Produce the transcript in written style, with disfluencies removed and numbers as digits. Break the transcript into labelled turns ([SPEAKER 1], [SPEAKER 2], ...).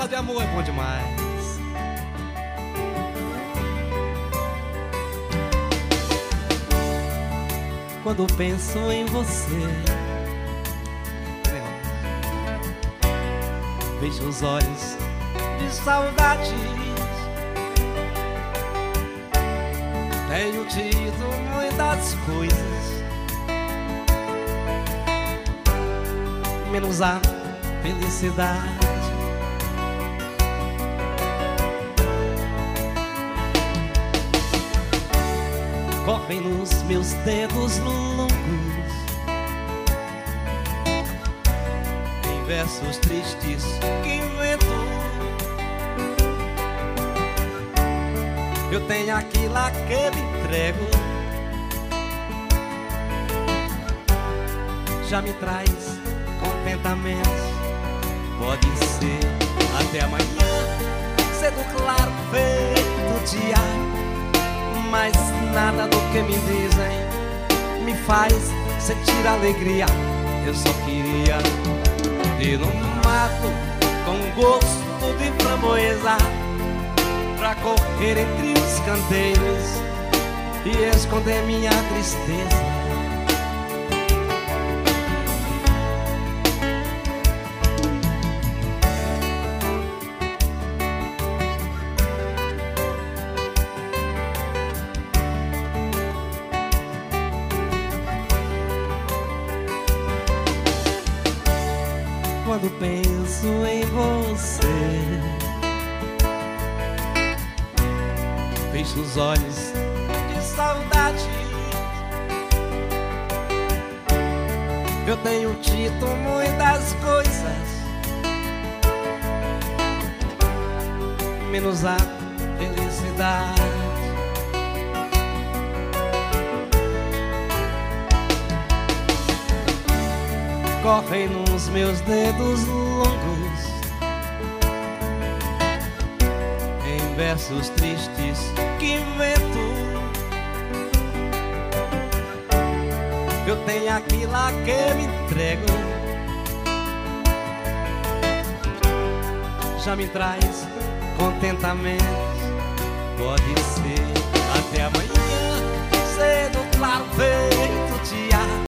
[SPEAKER 1] de amor é bom demais. Quando penso em você, vejo os olhos de saudades. Tenho tido muitas coisas, menos a felicidade. Correm nos meus dedos longos em versos tristes que invento. Eu tenho aquilo a que me entrego, já me traz contentamento. Pode ser até amanhã, cedo claro feito dia, mas nada do que me dizem me faz sentir alegria. Eu só queria ir no mato com gosto de framboesa, pra correr entre os canteiros e esconder minha tristeza. Quando penso em você, fecho os olhos de saudade. Eu tenho dito muitas coisas, menos a felicidade. Correm nos meus dedos longos em versos tristes que invento. Eu tenho aquilo a que me entrego, já me traz contentamento. Pode ser até amanhã, cedo claro feito dia,